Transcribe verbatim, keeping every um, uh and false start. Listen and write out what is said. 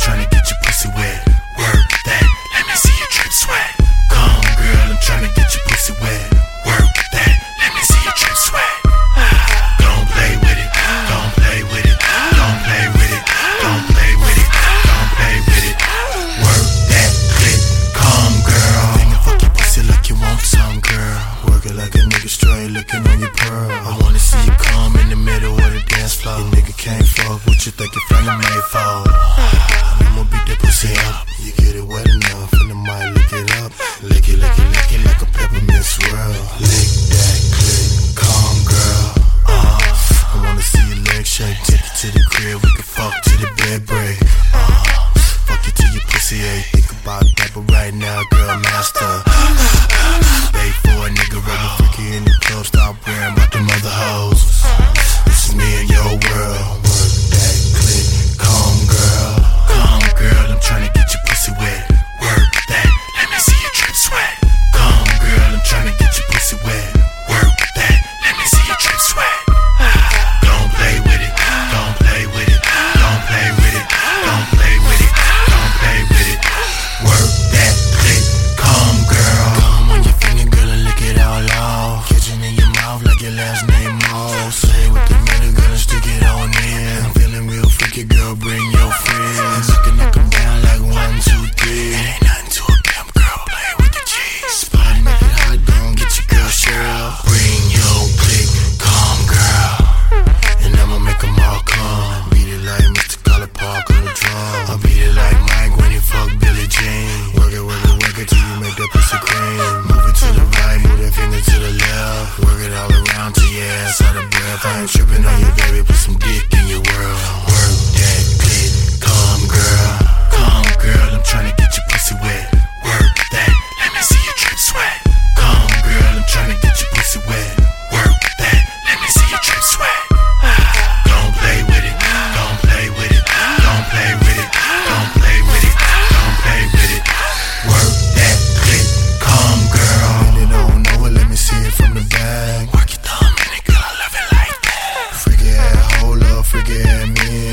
tryna get your pussy wet. Work that, let me see you drip sweat. Come girl, I'm tryna get your pussy wet. Work that, let me see you drip sweat. Don't play with it, don't play with it, don't play with it, don't play with it, don't play with it. Work that clit, come girl. Finger fuck your pussy like you want some, girl. Work it like a nigga straight looking on your pearl. I wanna see you come in the middle of the dance floor. Your nigga can't fuck what you think your friend made for. I'ma beat that pussy up. You get it wet enough and I might lick it up. Lick it, lick it, lick it like a peppermint swirl. Lick that clit, calm girl. Uh, I wanna see your legs shake. Take it to the crib, we can fuck to the bed break. Uh, fuck it till your pussy ache. Think about that, but right now, girl, master. Pay for a nigga, rubber freaky in the club. Stop worrying about them other hoes. This is me and your world. Work that clit, calm girl. Calm girl, I'm tryna get your pussy wet. Work that, let me see you drip sweat. Calm girl, I'm tryna get your pussy wet. Work that, let me see you drip sweat. Don't play with it, don't play with it, don't play with it, don't play with it, don't play with it. Work that clit, calm girl. Come on your finger, girl, and lick it all off. Catching in your mouth like your last name Moss. Say with the middle, girl, and stick it on in. I'm feeling real freaky, girl, bring your friends. You can knock them down like one, two, three. It ain't nothing to a pimp, girl, play with the cheese. Spot, make it hot, gon' get your girl Cheryl. Bring your click, calm girl, and I'ma make them all come. Beat it like Mister Collar Park on the drum. I'll beat it like Mike when he fuck Billie Jean. Work it, work it, work it till you make that pussy cream. Move it to the right, move that finger to the left. Work it all around till your ass out of breath. I ain't tripping on you, baby, put some dick in your world. Work that clit, calm girl. Calm girl, I'm tryna get your pussy wet. Work that, let me see you drip sweat. Calm girl, I'm tryna get your pussy wet. Work that, let me see you drip sweat. Don't play with it, don't play with it, don't play with it, don't play with it, don't play with it. Work that clit, calm girl. And they don't know it, let me see it from the back. Work your thumb in it, girl, I love it like that. Freaky ass, hold up, freaky ass me.